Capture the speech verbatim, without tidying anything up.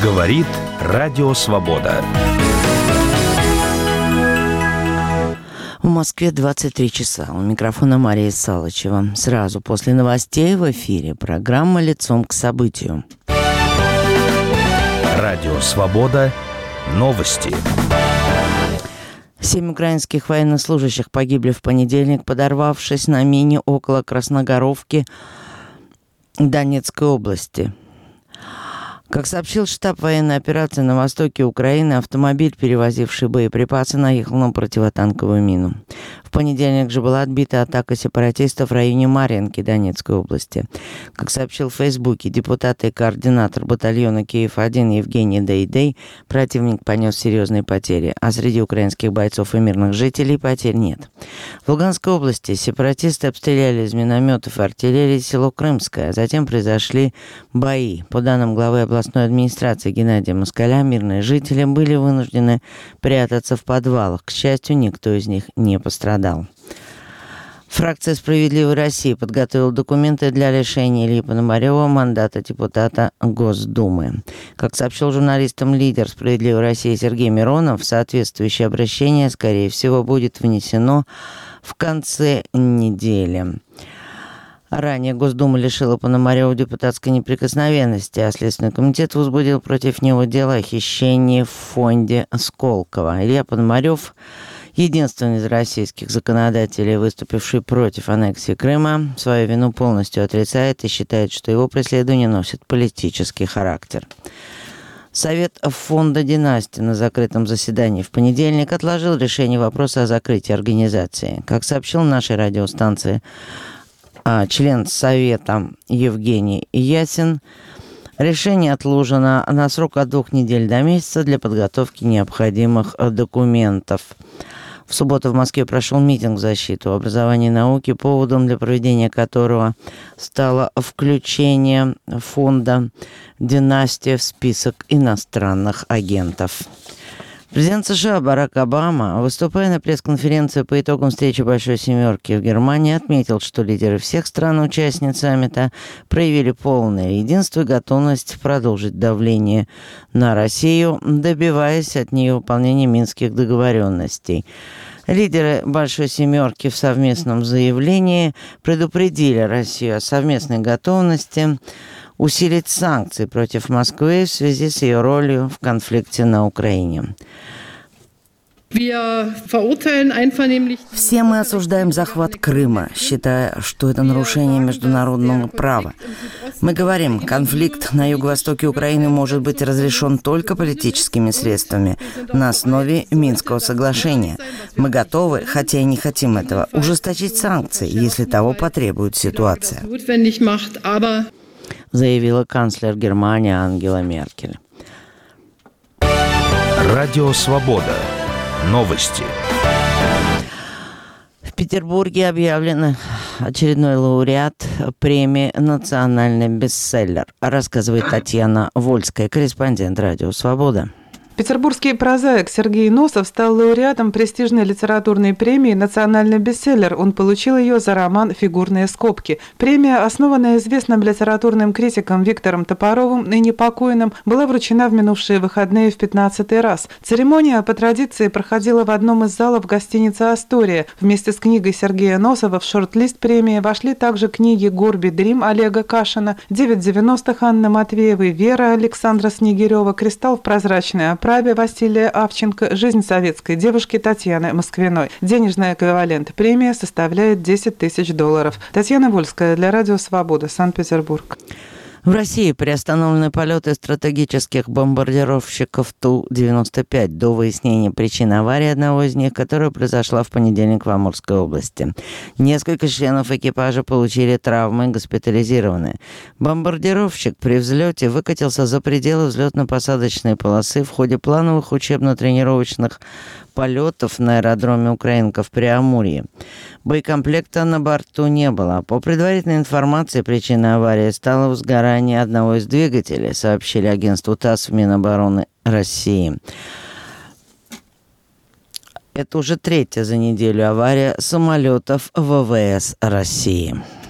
Говорит Радио Свобода. В Москве двадцать три часа. У микрофона Мария Салычева. Сразу после новостей в эфире программа «Лицом к событию». Радио Свобода. Новости. Семь украинских военнослужащих погибли в понедельник, подорвавшись на мине около Красногоровки Донецкой области. Как сообщил штаб военной операции на востоке Украины, автомобиль, перевозивший боеприпасы, наехал на противотанковую мину. В понедельник же была отбита атака сепаратистов в районе Марьинки Донецкой области. Как сообщил в Фейсбуке депутат и координатор батальона Киев один Евгений Дейдей, противник понес серьезные потери, а среди украинских бойцов и мирных жителей потерь нет. В Луганской области сепаратисты обстреляли из минометов и артиллерии село Крымское, а затем произошли бои. По данным главы областной администрации Геннадия Москаля, мирные жители были вынуждены прятаться в подвалах. К счастью, никто из них не пострадал. Фракция «Справедливой России» подготовила документы для лишения Ильи Пономарева мандата депутата Госдумы. Как сообщил журналистам лидер «Справедливой России» Сергей Миронов, соответствующее обращение, скорее всего, будет внесено в конце недели. Ранее Госдума лишила Пономарева депутатской неприкосновенности, а Следственный комитет возбудил против него дело о хищении в фонде Сколково. Илья Пономарев, единственный из российских законодателей, выступивший против аннексии Крыма, свою вину полностью отрицает и считает, что его преследование носит политический характер. Совет фонда «Династия» на закрытом заседании в понедельник отложил решение вопроса о закрытии организации. Как сообщил нашей радиостанции член Совета Евгений Ясин, решение отложено на срок от двух недель до месяца для подготовки необходимых документов. В субботу в Москве прошел митинг в защиту образования и науки, поводом для проведения которого стало включение фонда «Династия» в список иностранных агентов. Президент США Барак Обама, выступая на пресс-конференции по итогам встречи Большой Семерки в Германии, отметил, что лидеры всех стран-участниц саммита проявили полное единство и готовность продолжить давление на Россию, добиваясь от нее выполнения минских договоренностей. Лидеры Большой Семерки в совместном заявлении предупредили Россию о совместной готовности усилить санкции против Москвы в связи с ее ролью в конфликте на Украине. Все мы осуждаем захват Крыма, считая, что это нарушение международного права. Мы говорим, конфликт на юго-востоке Украины может быть разрешен только политическими средствами на основе Минского соглашения. Мы готовы, хотя и не хотим этого, ужесточить санкции, если того потребует ситуация, заявила канцлер Германии Ангела Меркель. Радио Свобода. Новости. В Петербурге объявлен очередной лауреат премии «Национальный бестселлер», рассказывает Татьяна Вольская, корреспондент Радио Свобода. Петербургский прозаик Сергей Носов стал лауреатом престижной литературной премии «Национальный бестселлер». Он получил ее за роман «Фигурные скобки». Премия, основанная известным литературным критиком Виктором Топоровым, ныне покойным, была вручена в минувшие выходные в пятнадцатый раз. Церемония по традиции проходила в одном из залов гостиницы «Астория». Вместе с книгой Сергея Носова в шорт-лист премии вошли также книги «Горби Дрим» Олега Кашина, «девять девяностых» Анны Матвеевой, «Вера» Александра Снегирева, «Кристалл в прозрачной оправе» Василия Авченко, «Жизнь советской девушки» Татьяны Москвиной. Денежный эквивалент премии составляет десять тысяч долларов. Татьяна Вольская для Радио Свобода, Санкт-Петербург. В России приостановлены полеты стратегических бомбардировщиков Ту девяносто пять до выяснения причин аварии одного из них, которая произошла в понедельник в Амурской области. Несколько членов экипажа получили травмы и госпитализированы. Бомбардировщик при взлете выкатился за пределы взлетно-посадочной полосы в ходе плановых учебно-тренировочных полетов на аэродроме Украинка в Преамурье. Боекомплекта на борту не было. По предварительной информации, причиной аварии стало возгорание одного из двигателей, сообщили агентству ТАСС в Минобороны России. Это уже третья за неделю авария самолетов ВВС России.